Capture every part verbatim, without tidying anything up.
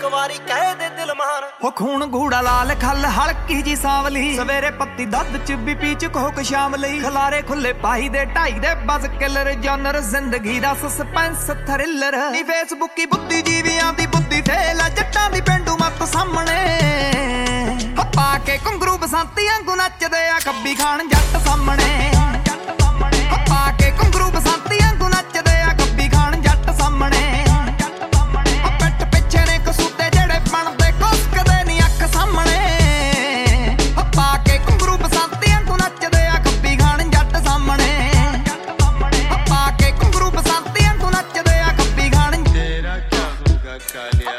ਵਾਰੀ ਕਹਿ ਦੇ ਦਿਲ ਮਾਨ ਹੋ ਖੂਨ ਗੂੜਾ ਲਾਲ ਖੱਲ ਹਲਕੀ ਜੀ ਸਾਵਲੀ ਸਵੇਰੇ ਪੱਤੀ ਦੁੱਧ ਚ ਵੀ ਪੀਚ ਕੋਕ ਸ਼ਾਮ ਲਈ ਖਲਾਰੇ ਖੁੱਲੇ ਪਾਈ ਦੇ ਢਾਈ ਦੇ ਬਸ ਕਿਲਰ ਜਨਰ ਜ਼ਿੰਦਗੀ ਦਾ ਸਸਪੈਂਸ ਥ੍ਰਿਲਰ ਨੀ ਫੇਸਬੁੱਕੀ ਬੁੱਧੀ ਜੀਵਿਆਂ ਦੀ ਬੁੱਧੀ ਫੇਲ ਜੱਟਾਂ ਦੀ ਪਿੰਡੂ ਮੱਤ ਸਾਹਮਣੇ ਪਾ ਕੇ ਘੁੰਗਰੂ ਬਸੰਤੀ ਵਾਂਗੂ ਨੱਚਦੇ ਆ ਕੱਬੀ ਖਾਨ ਜੱਟ ਸਾਹਮਣੇ ਪਾ ਕੇ ਘੁੰਗਰੂ ਬਸੰਤੀ ਵਾਂਗੂ ਨੱਚਦੇ ਆ ਕੱਬੀ ਖਾਨ ਜੱਟ ਸਾਹਮਣੇ ਪਿੱਠ ਪਿੱਛੇ ਨੇ ਕਸੂਤੇ ਜਿਹੜੇ ਬਣਦੇ ਕੁਸਕਦੇ ਨੀ ਅੱਖ ਸਾਹਮਣੇ ਪਾ ਕੇ ਘੁੰਗਰੂ ਬਸੰਤੀ ਵਾਂਗੂ ਨੱਚਦੇ ਆ ਕੱਬੀ ਖਾਨ ਜੱਟ ਸਾਹਮਣੇ ਪਾ ਕੇ ਘੁੰਗਰੂ ਬਸੰਤੀ ਵਾਂਗੂ ਨੱਚਦੇ ਆ ਕੱਬੀ ਖਾਨ ਤੇਰਾ ਕਿਆ ਹੋਗਾ ਕਾਲਿਆ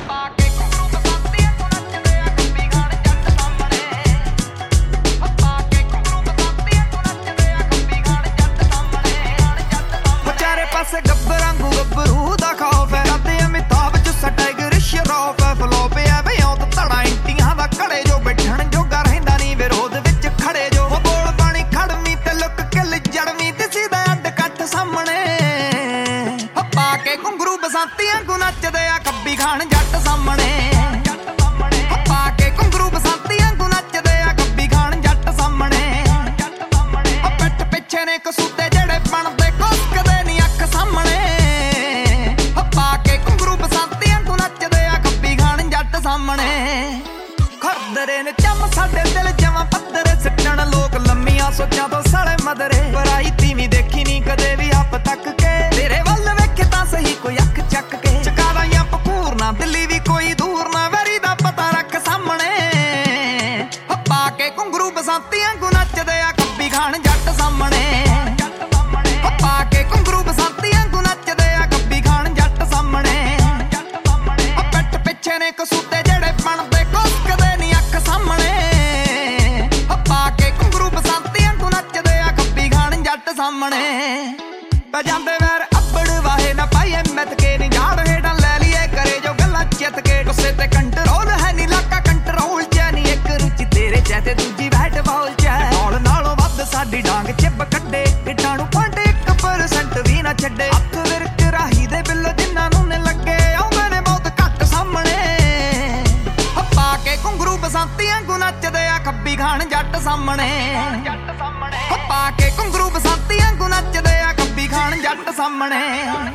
ਪਾਸੇ ਗੱਬਰ ਵਾਂਗੂ ਗੱਭਰੂ ਦਾ ਖੌਫ ਹੈ ਕਰਦੇ ਅਮਿਤਾਭ ਚ ਸਟਾਈਗਰ ਸ਼ਰੋਫ ਹੈ ਫਲੋ ਪਿਆ ਬਿਆਉਤ ਧੜਾ ਇੰਟੀਆਂ ਦਾ ਘੜੇ ਜੋ ਬੈਠਣ ਜੋਗਾ ਰਹਿੰਦਾ ਨਹੀਂ ਵਿਰੋਧ ਵਿੱਚ ਖੜੇ ਜੋ ਬੋਲ ਪਾਣੀ ਖੜਮੀ ਤੇ ਲੁੱਕ ਕਿਲ ਜੜਮੀ ਦਿਸੀ ਦਾ ਅੱਡ ਕੱਠ ਸਾਹਮਣੇ ਪਾ ਕੇ ਘੁੰਗਰੂ ਬਸੰਤੀ ਵਾਂਗੂ ਨੱਚਦੇ ਆ ਕੱਬੀ ਖਾਨ ਜੱਟ ਸਾਹਮਣੇ ਪਾ ਕੇ ਘੁੰਗਰੂ ਬਸੰਤੀ ਵਾਂਗੂ ਨੱਚਦੇ ਆ ਕੱਬੀ ਖਾਨ ਜੱਟ ਸਾਹਮਣੇ ਪਿੱਠ ਪਿੱਛੇ ਨੇ ਕਸੂਤੇ ਜਿਹੜੇ ਬਣਦੇ ਕੁਸਕਦੇ ਨੀ ਸਾਹਮਣੇ ਪਾ ਕੇ ਘੁੰਗਰੂ ਬਸੰਤੀ ਵਾਂਗੂ ਨੱਚਦੇ ਆ ਕੱਬੀ ਖਾਨ ਜੱਟ ਸਾਹਮਣੇ ਖਰਦਰੇ ਨੇ ਚੰਮ ਸਾਡੇ ਦਿਲ ਜਮਾਂ ਪੱਧਰੇ ਸਿੱਟਣ ਲੋਕ ਲੰਮੀਆਂ ਸੋਚਾਂ ਤੋਂ ਸਾਲੇ ਮਦਰੇ ਬਰਾਈ ਤੀਵੀਂ ਦੇਖੀ ਨੀ ਕਦੇ ਵੀ ਹੱਪ ਤੱਕ ਕੇ ਤੇਰੇ ਵੱਲ ਵੇਖੇ ਤਾਂ ਸਹੀ ਕੋਈ ਅੱਖ ਚੱਕ ਕੇ ਚਕਾਦਾ ਜਾਂ ਪਕੂਰ ਨਾ ਦਿੱਲੀ ਵੀ ਕੋਈ ਦੂਰ ਨਾ ਵੈਰੀ ਦਾ ਪਤਾ ਰੱਖ ਸਾਹਮਣੇ ਪਾ ਕੇ ਘੁੰਗਰੂ ਬਸੰਤੀ ਵਾਂਗੂ ਨੱਚਦੇ ਆ ਕੱਬੀ ਖਾਨ ਜੱਟ ਸਾਹਮਣੇ ਪਾ ਕੇ ਘੁੰਗਰੂ ਬਸੰਤੀ ਵਾਂਗੂ ਨੱਚਦੇ ਆ ਕੱਬੀ ਖਾਨ ਜੱਟ ਸਾਹਮਣੇ ਪਿੱਠ ਪਿੱਛੇ ਨੇ ਕਸੂਤੇ ਜਿਹੜੇ ਬਣਦੇ ਕੁਸਕਦੇ ਨੀ ਅੱਖ ਸਾਹਮਣੇ ਪਾ ਕੇ ਘੁੰਗਰੂ ਬਸੰਤੀ ਵਾਂਗੂ ਨੱਚਦੇ ਆ ਕੱਬੀ ਖਾਨ ਜੱਟ ਸਾਹਮਣੇ ਪੈ ਜਾਂਦੇ ਵੈਰ ਅੱਬੜ ਵਾਹੇ ਨਾ ਪਾਈਏ ਮਿੱਥ ਕੇ ਨੀ ਝਾੜ ਹੇਠਾਂ ਲੈ ਲਈਏ ਕਰੇ ਜੋ ਗੱਲਾਂ ਚਿੱਤ ਕੇ ਗੁੱਸੇ ਤੇ ਕੰਟਰੋਲ ਹੈ ਨੀ ਲਾਕਾ ਕੰਟਰੋਲ ਚ ਨੀ ਇੱਕ ਰੁਚੀ ਤੇਰੇ ਚ ਤੇ ਦੂਜੀ ਬੈਟ ਬਾਲ ਚ ਨਾਲ ਨਾਲੋਂ ਵੱਧ ਸਾਡੀ ਡਾਂਗ ਚਿੱਬ ਕੱਢੇ ਪਿੱਠਾਂ ਨੂੰ ਪਾਂਡੇ ਪਰਸੈਂਟ ਵੀ ਨਾ ਛੱਡੇ ਹੱਥ ਵਿਰਕ ਰਾਹੀ ਦੇ ਬਿੱਲ ਜਿੰਨਾਂ ਨੂੰ ਨੇ ਲੱਗੇ ਆਉਂਦੇ ਨੇ ਬਹੁਤ ਘੱਟ ਸਾਹਮਣੇ ਪਾ ਕੇ ਘੁੰਗਰੂ ਬਸੰਤੀ ਵਾਂਗੂ ਨੱਚਦੇ ਆ ਕੱਬੀ ਖਾਨ ਜੱਟ ਸਾਹਮਣੇ ਪਾ ਕੇ ਘੁੰਗਰੂ ਬਸੰਤੀ ਵਾਂਗੂ ਨੱਚਦੇ ਆ ਕੱਬੀ ਖਾਨ ਜੱਟ ਸਾਹਮਣੇ